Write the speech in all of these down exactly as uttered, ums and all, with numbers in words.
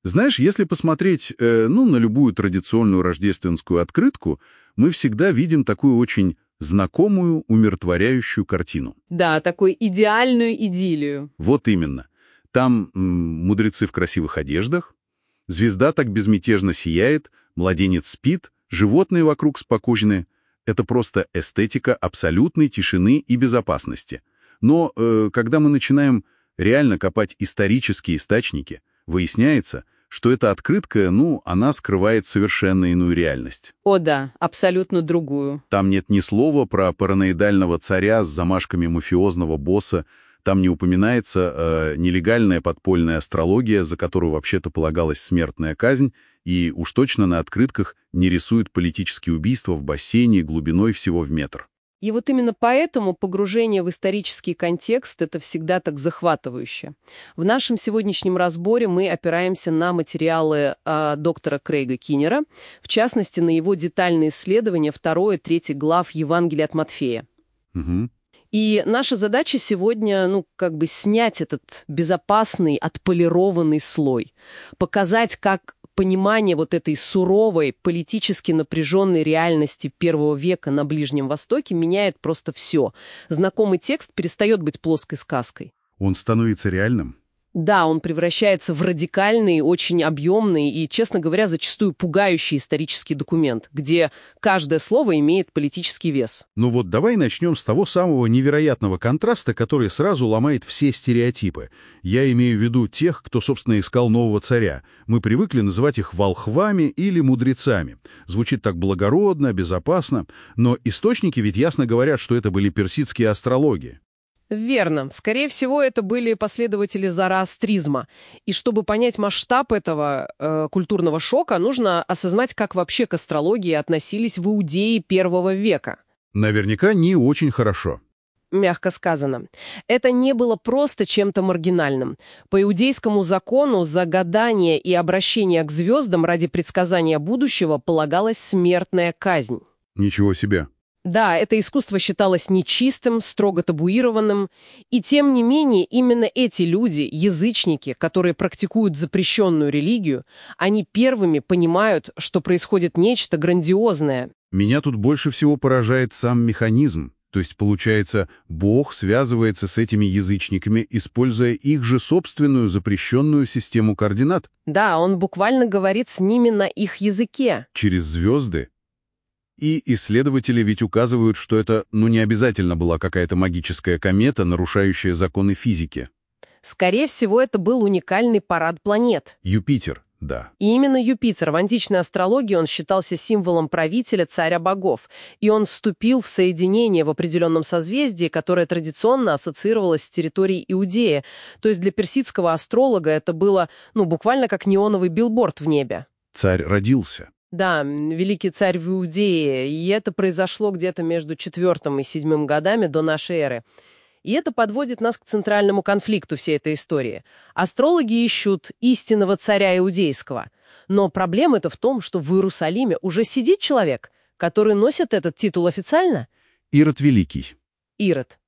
Знаешь, если посмотреть, э, ну, на любую традиционную рождественскую открытку, мы всегда видим такую очень знакомую, умиротворяющую картину. Да, такую идеальную идиллию. Вот именно. Там м, мудрецы в красивых одеждах, звезда так безмятежно сияет, младенец спит, животные вокруг спокойны. Это просто эстетика абсолютной тишины и безопасности. Но э, когда мы начинаем реально копать исторические источники, выясняется, что эта открытка, ну, она скрывает совершенно иную реальность. О да, абсолютно другую. Там нет ни слова про параноидального царя с замашками мафиозного босса, там не упоминается э, нелегальная подпольная астрология, за которую вообще-то полагалась смертная казнь, и уж точно на открытках не рисуют политические убийства в бассейне глубиной всего в метр. И вот именно поэтому погружение в исторический контекст — это всегда так захватывающе. В нашем сегодняшнем разборе мы опираемся на материалы э, доктора Крейга Киннера, в частности, на его детальные исследования второй и третьей глав Евангелия от Матфея. Угу. И наша задача сегодня, ну, как бы снять этот безопасный, отполированный слой, показать, как понимание вот этой суровой, политически напряженной реальности первого века на Ближнем Востоке меняет просто все. Знакомый текст перестает быть плоской сказкой. Он становится реальным? Да, он превращается в радикальный, очень объемный и, честно говоря, зачастую пугающий исторический документ, где каждое слово имеет политический вес. Ну вот давай начнем с того самого невероятного контраста, который сразу ломает все стереотипы. Я имею в виду тех, кто, собственно, искал нового царя. Мы привыкли называть их волхвами или мудрецами. Звучит так благородно, безопасно, но источники ведь ясно говорят, что это были персидские астрологи. Верно. Скорее всего, это были последователи зороастризма. И чтобы понять масштаб этого э, культурного шока, нужно осознать, как вообще к астрологии относились в Иудее первого века. Наверняка не очень хорошо. Мягко сказано. Это не было просто чем-то маргинальным. По иудейскому закону за гадание и обращение к звездам ради предсказания будущего полагалась смертная казнь. Ничего себе. Да, это искусство считалось нечистым, строго табуированным, и тем не менее именно эти люди, язычники, которые практикуют запрещенную религию, они первыми понимают, что происходит нечто грандиозное. Меня тут больше всего поражает сам механизм. То есть, получается, Бог связывается с этими язычниками, используя их же собственную запрещенную систему координат. Да, он буквально говорит с ними на их языке. Через звезды. И исследователи ведь указывают, что это, ну, не обязательно была какая-то магическая комета, нарушающая законы физики. Скорее всего, это был уникальный парад планет. Юпитер, да. И именно Юпитер в античной астрологии он считался символом правителя, царя богов. И он вступил в соединение в определенном созвездии, которое традиционно ассоциировалось с территорией Иудеи. То есть для персидского астролога это было, ну, буквально как неоновый билборд в небе. Царь родился. Да, великий царь в Иудее, и это произошло где-то между четвёртым и седьмым годами до нашей эры. И это подводит нас к центральному конфликту всей этой истории. Астрологи ищут истинного царя иудейского. Но проблема-то в том, что в Иерусалиме уже сидит человек, который носит этот титул официально. Ирод Великий. Ирод.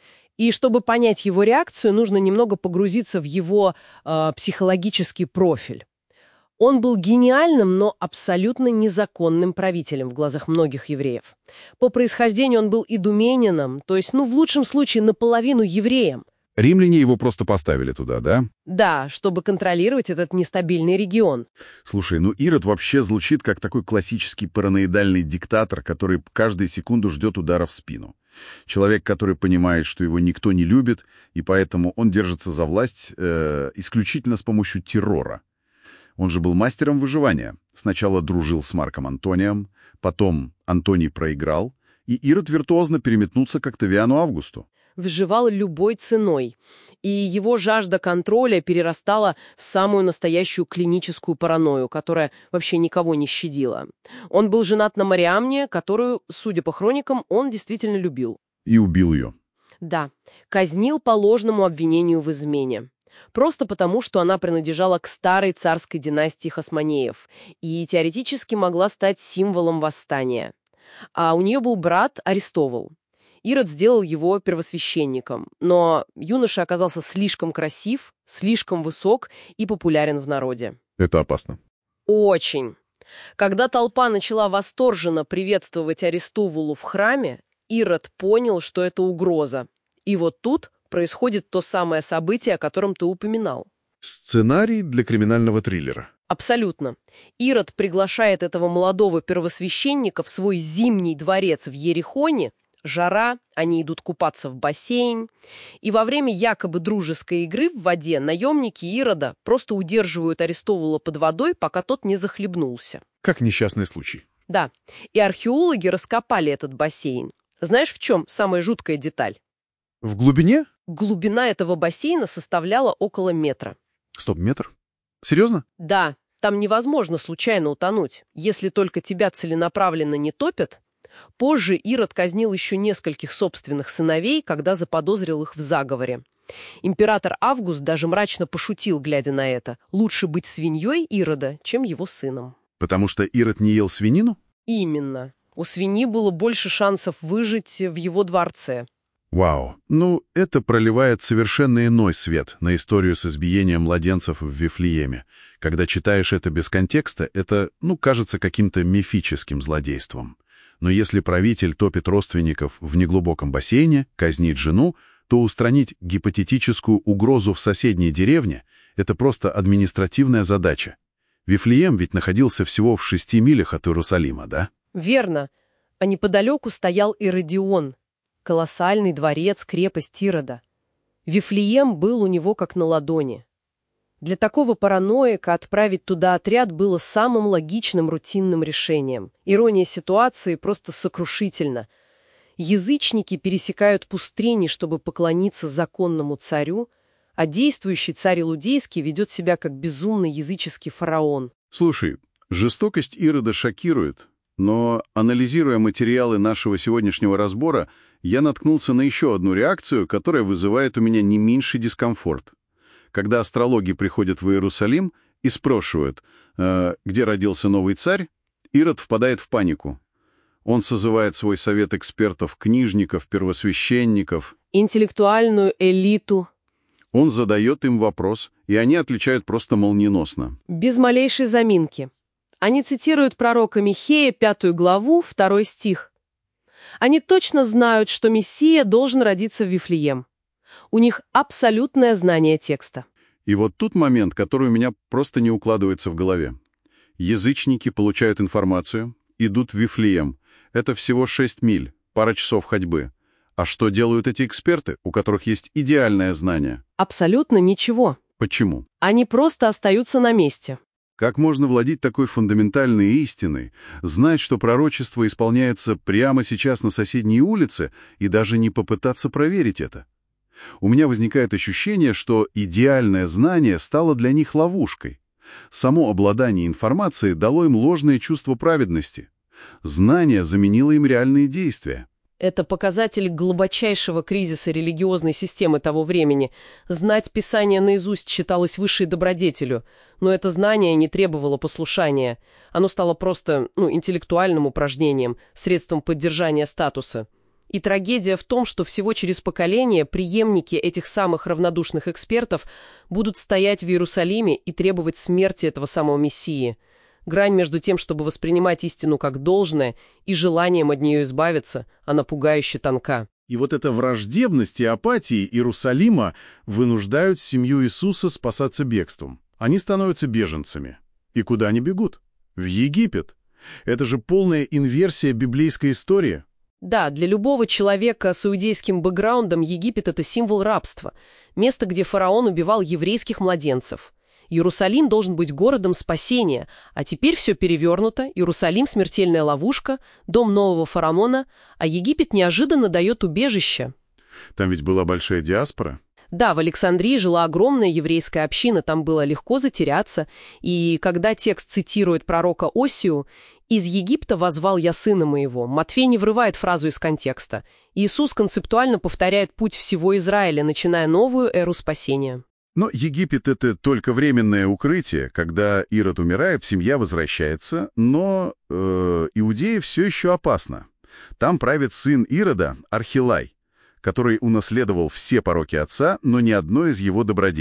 И чтобы понять его реакцию, нужно немного погрузиться в его э, психологический профиль. Он был гениальным, но абсолютно незаконным правителем в глазах многих евреев. По происхождению он был идуменином, то есть, ну, в лучшем случае, наполовину евреем. Римляне его просто поставили туда, да? Да, чтобы контролировать этот нестабильный регион. Слушай, ну Ирод вообще звучит как такой классический параноидальный диктатор, который каждую секунду ждет удара в спину. Человек, который понимает, что его никто не любит, и поэтому он держится за власть э, исключительно с помощью террора. Он же был мастером выживания. Сначала дружил с Марком Антонием, потом Антоний проиграл, и Ирод виртуозно переметнулся к Октавиану Августу. Выживал любой ценой. И его жажда контроля перерастала в самую настоящую клиническую паранойю, которая вообще никого не щадила. Он был женат на Мариамне, которую, судя по хроникам, он действительно любил. И убил ее. Да, казнил по ложному обвинению в измене. Просто потому, что она принадлежала к старой царской династии Хасмонеев и теоретически могла стать символом восстания. А у нее был брат Аристовул. Ирод сделал его первосвященником, но юноша оказался слишком красив, слишком высок и популярен в народе. Это опасно. Очень. Когда толпа начала восторженно приветствовать Аристовулу в храме, Ирод понял, что это угроза. И вот тут происходит то самое событие, о котором ты упоминал. Сценарий для криминального триллера. Абсолютно. Ирод приглашает этого молодого первосвященника в свой зимний дворец в Ерихоне. Жара, они идут купаться в бассейн. И во время якобы дружеской игры в воде наемники Ирода просто удерживают Аристовула под водой, пока тот не захлебнулся. Как несчастный случай. Да, и археологи раскопали этот бассейн. Знаешь, в чем самая жуткая деталь? В глубине? Глубина этого бассейна составляла около метра. Стоп, метр? Серьезно? Да, там невозможно случайно утонуть, если только тебя целенаправленно не топят. Позже Ирод казнил еще нескольких собственных сыновей, когда заподозрил их в заговоре. Император Август даже мрачно пошутил, глядя на это. Лучше быть свиньей Ирода, чем его сыном. Потому что Ирод не ел свинину? Именно. У свиньи было больше шансов выжить в его дворце. Вау. Ну, это проливает совершенно иной свет на историю с избиением младенцев в Вифлееме. Когда читаешь это без контекста, это, ну, кажется каким-то мифическим злодейством. Но если правитель топит родственников в неглубоком бассейне, казнит жену, то устранить гипотетическую угрозу в соседней деревне — это просто административная задача. Вифлеем ведь находился всего в шести милях от Иерусалима, да? Верно. А неподалеку стоял Иродион. Колоссальный дворец, крепость Ирода. Вифлеем был у него как на ладони. Для такого параноика отправить туда отряд было самым логичным рутинным решением. Ирония ситуации просто сокрушительна. Язычники пересекают пустыни, чтобы поклониться законному царю, а действующий царь Илудейский ведет себя как безумный языческий фараон. Слушай, жестокость Ирода шокирует, но, анализируя материалы нашего сегодняшнего разбора, я наткнулся на еще одну реакцию, которая вызывает у меня не меньший дискомфорт. Когда астрологи приходят в Иерусалим и спрашивают, э, где родился новый царь, Ирод впадает в панику. Он созывает свой совет экспертов, книжников, первосвященников. Интеллектуальную элиту. Он задает им вопрос, и они отвечают просто молниеносно. Без малейшей заминки. Они цитируют пророка Михея, пятую главу, второй стих. Они точно знают, что Мессия должен родиться в Вифлеем. У них абсолютное знание текста. И вот тут момент, который у меня просто не укладывается в голове. Язычники получают информацию, идут в Вифлеем. Это всего шесть миль, пара часов ходьбы. А что делают эти эксперты, у которых есть идеальное знание? Абсолютно ничего. Почему? Они просто остаются на месте. Как можно владеть такой фундаментальной истиной, знать, что пророчество исполняется прямо сейчас на соседней улице, и даже не попытаться проверить это? У меня возникает ощущение, что идеальное знание стало для них ловушкой. Само обладание информацией дало им ложное чувство праведности. Знание заменило им реальные действия. Это показатель глубочайшего кризиса религиозной системы того времени. Знать Писание наизусть считалось высшей добродетелью, но это знание не требовало послушания. Оно стало просто, ну, интеллектуальным упражнением, средством поддержания статуса. И трагедия в том, что всего через поколение преемники этих самых равнодушных экспертов будут стоять в Иерусалиме и требовать смерти этого самого Мессии. Грань между тем, чтобы воспринимать истину как должное, и желанием от нее избавиться, она пугающе тонка. И вот эта враждебность и апатия Иерусалима вынуждают семью Иисуса спасаться бегством. Они становятся беженцами. И куда они бегут? В Египет. Это же полная инверсия библейской истории. Да, для любого человека с иудейским бэкграундом Египет — это символ рабства, место, где фараон убивал еврейских младенцев. Иерусалим должен быть городом спасения, а теперь все перевернуто, Иерусалим — смертельная ловушка, дом нового фараона, а Египет неожиданно дает убежище. Там ведь была большая диаспора. Да, в Александрии жила огромная еврейская община, там было легко затеряться, и когда текст цитирует пророка Осию, «Из Египта возвал я сына моего», Матфей не врывает фразу из контекста. Иисус концептуально повторяет путь всего Израиля, начиная новую эру спасения. Но Египет — это только временное укрытие. Когда Ирод умирает, семья возвращается, но э, Иудея все еще опасна. Там правит сын Ирода, Архилай, который унаследовал все пороки отца, но ни одной из его добродетелей.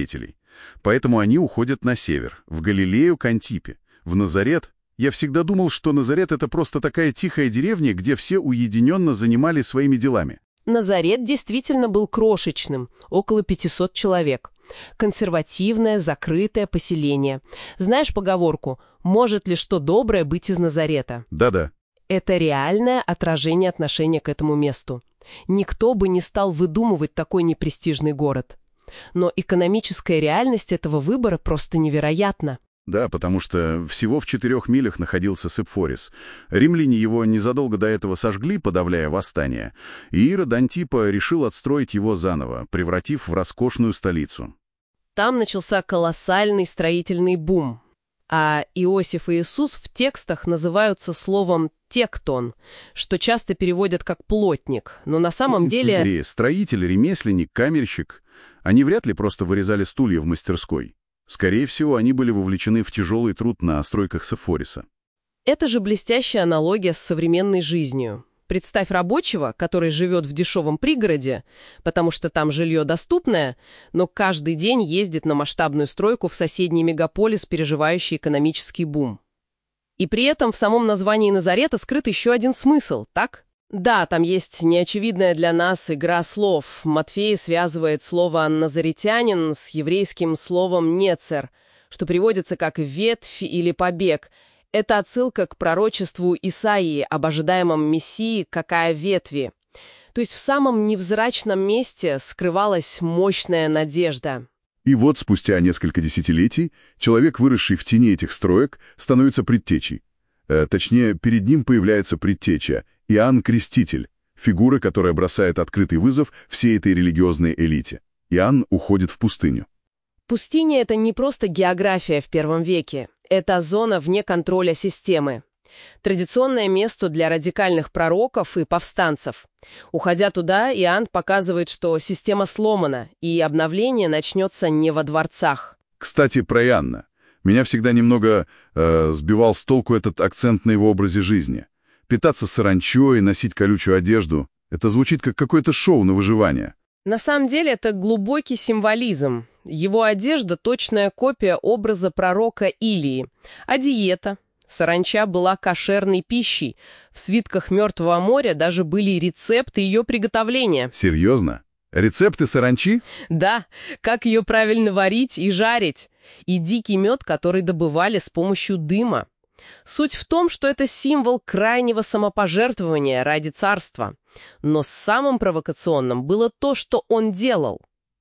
Поэтому они уходят на север, в Галилею к Антипе, в Назарет. Я всегда думал, что Назарет — это просто такая тихая деревня, где все уединенно занимались своими делами. Назарет действительно был крошечным, около пятисот человек. Консервативное, закрытое поселение. Знаешь поговорку «может ли что доброе быть из Назарета»? Да-да. Это реальное отражение отношения к этому месту. Никто бы не стал выдумывать такой непрестижный город. Но экономическая реальность этого выбора просто невероятна. Да, потому что всего в четырех милях находился Сепфорис. Римляне его незадолго до этого сожгли, подавляя восстание, и Ирод Антипа решил отстроить его заново, превратив в роскошную столицу. Там начался колоссальный строительный бум. А Иосиф и Иисус в текстах называются словом «тектон», что часто переводят как «плотник», но на самом деле... Смотри, строитель, ремесленник, камерщик, они вряд ли просто вырезали стулья в мастерской. Скорее всего, они были вовлечены в тяжелый труд на стройках Сепфориса. Это же блестящая аналогия с современной жизнью. Представь рабочего, который живет в дешевом пригороде, потому что там жилье доступное, но каждый день ездит на масштабную стройку в соседний мегаполис, переживающий экономический бум. И при этом в самом названии Назарета скрыт еще один смысл, так? Да, там есть неочевидная для нас игра слов. Матфей связывает слово «назаретянин» с еврейским словом «нецер», что переводится как «ветвь» или «побег». Это отсылка к пророчеству Исаии об ожидаемом Мессии «какая ветви». То есть в самом невзрачном месте скрывалась мощная надежда. И вот спустя несколько десятилетий человек, выросший в тени этих строек, становится предтечей. Э, точнее, перед ним появляется предтеча — Иоанн Креститель, фигура, которая бросает открытый вызов всей этой религиозной элите. Иоанн уходит в пустыню. Пустыня — это не просто география в первом веке. Это зона вне контроля системы. Традиционное место для радикальных пророков и повстанцев. Уходя туда, Иоанн показывает, что система сломана, и обновление начнется не во дворцах. Кстати, про Иоанна. Меня всегда немного э, сбивал с толку этот акцент на его образе жизни. Питаться саранчой, носить колючую одежду — это звучит как какое-то шоу на выживание. На самом деле это глубокий символизм. Его одежда — точная копия образа пророка Илии. А диета? Саранча была кошерной пищей. В свитках Мертвого моря даже были рецепты ее приготовления. Серьезно? Рецепты саранчи? Да, как ее правильно варить и жарить. И дикий мед, который добывали с помощью дыма. Суть в том, что это символ крайнего самопожертвования ради царства. Но самым провокационным было то, что он делал.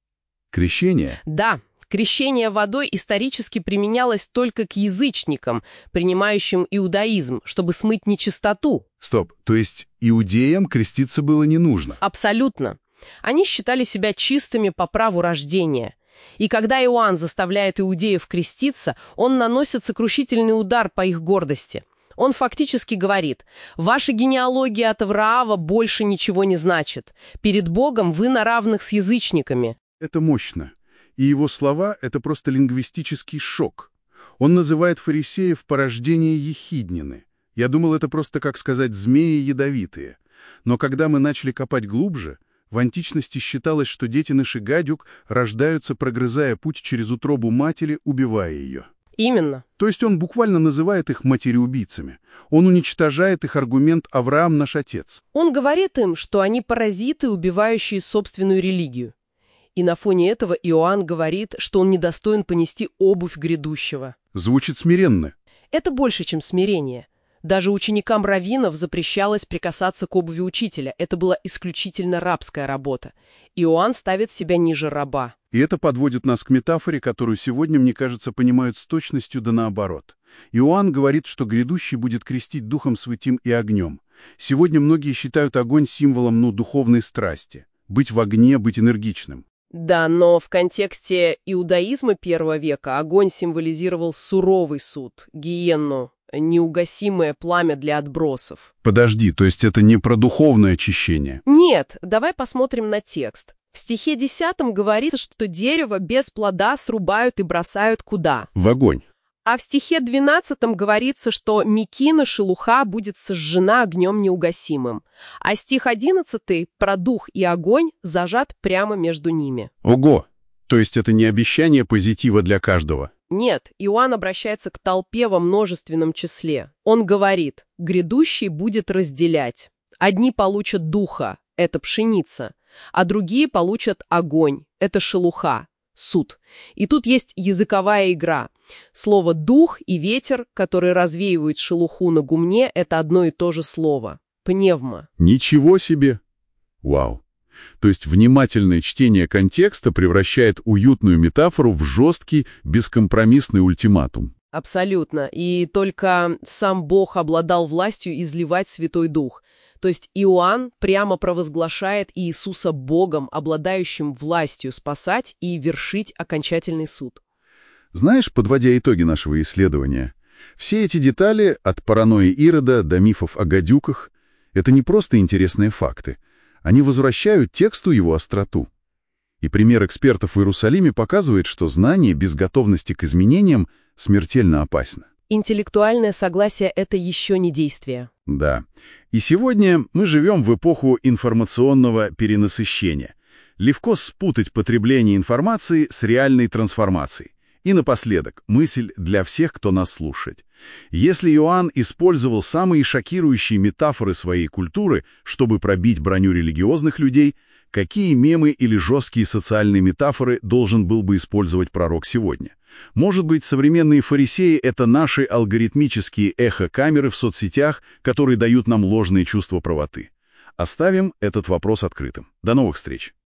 Крещение? Да, крещение водой исторически применялось только к язычникам, принимающим иудаизм, чтобы смыть нечистоту. Стоп, то есть иудеям креститься было не нужно? Абсолютно. Они считали себя чистыми по праву рождения. И когда Иоанн заставляет иудеев креститься, он наносит сокрушительный удар по их гордости. Он фактически говорит: «Ваша генеалогия от Авраама больше ничего не значит. Перед Богом вы на равных с язычниками». Это мощно. И его слова — это просто лингвистический шок. Он называет фарисеев порождение ехиднины. Я думал, это просто, как сказать, змеи ядовитые. Но когда мы начали копать глубже, в античности считалось, что детеныши гадюк рождаются, прогрызая путь через утробу матери, убивая ее. Именно. То есть он буквально называет их матереубийцами. Он уничтожает их аргумент «Авраам наш отец». Он говорит им, что они паразиты, убивающие собственную религию. И на фоне этого Иоанн говорит, что он недостоин понести обувь грядущего. Звучит смиренно. Это больше, чем смирение. Даже ученикам раввинов запрещалось прикасаться к обуви учителя. Это была исключительно рабская работа. Иоанн ставит себя ниже раба. И это подводит нас к метафоре, которую сегодня, мне кажется, понимают с точностью да наоборот. Иоанн говорит, что грядущий будет крестить Духом Святым и огнем. Сегодня многие считают огонь символом, ну, духовной страсти. Быть в огне, быть энергичным. Да, но в контексте иудаизма первого века огонь символизировал суровый суд, гиенну, неугасимое пламя для отбросов. Подожди, то есть это не про духовное очищение? Нет, давай посмотрим на текст. В стихе десятом говорится, что дерево без плода срубают и бросают куда? В огонь. А в стихе двенадцатом говорится, что мекина шелуха будет сожжена огнем неугасимым. А стих одиннадцатый про дух и огонь зажат прямо между ними. Ого! То есть это не обещание позитива для каждого? Нет, Иоанн обращается к толпе во множественном числе. Он говорит: «Грядущий будет разделять. Одни получат духа, это пшеница, а другие получат огонь, это шелуха, суд». И тут есть языковая игра. Слово «дух» и «ветер», который развеивает шелуху на гумне, это одно и то же слово. Пневма. Ничего себе! Вау! То есть внимательное чтение контекста превращает уютную метафору в жесткий, бескомпромиссный ультиматум. Абсолютно. И только сам Бог обладал властью изливать Святой Дух. То есть Иоанн прямо провозглашает Иисуса Богом, обладающим властью спасать и вершить окончательный суд. Знаешь, подводя итоги нашего исследования, все эти детали, от паранойи Ирода до мифов о гадюках, это не просто интересные факты. Они возвращают тексту его остроту. И пример экспертов в Иерусалиме показывает, что знание без готовности к изменениям смертельно опасно. Интеллектуальное согласие — это еще не действие. Да. И сегодня мы живем в эпоху информационного перенасыщения. Легко спутать потребление информации с реальной трансформацией. И напоследок, мысль для всех, кто нас слушает. Если Иоанн использовал самые шокирующие метафоры своей культуры, чтобы пробить броню религиозных людей, какие мемы или жесткие социальные метафоры должен был бы использовать пророк сегодня? Может быть, современные фарисеи — это наши алгоритмические эхо-камеры в соцсетях, которые дают нам ложные чувства правоты? Оставим этот вопрос открытым. До новых встреч!